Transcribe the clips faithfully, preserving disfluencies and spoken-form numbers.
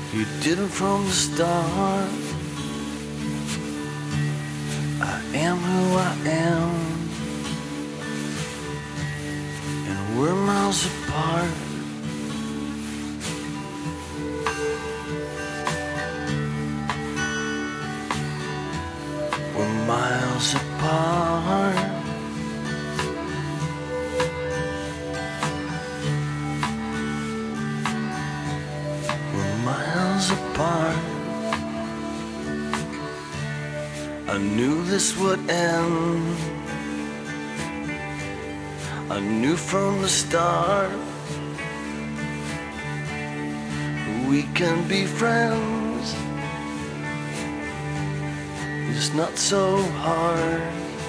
You didn't from the start. I am who I am, and we're miles apart. We're miles apart. We're miles apart. I knew this would end. I knew from the start we can be friends. It's not so hard.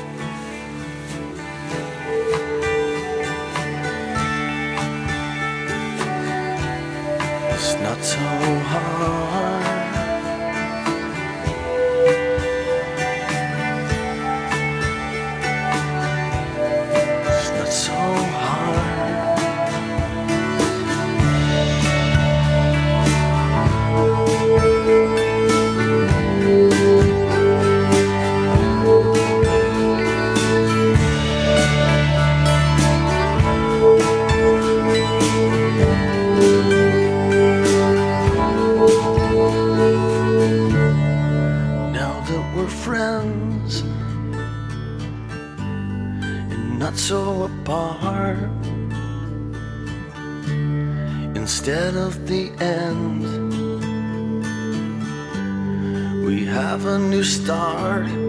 It's not so hard. It's not so hard. Now that we're friends and not so apart, instead of the end, we have a new start.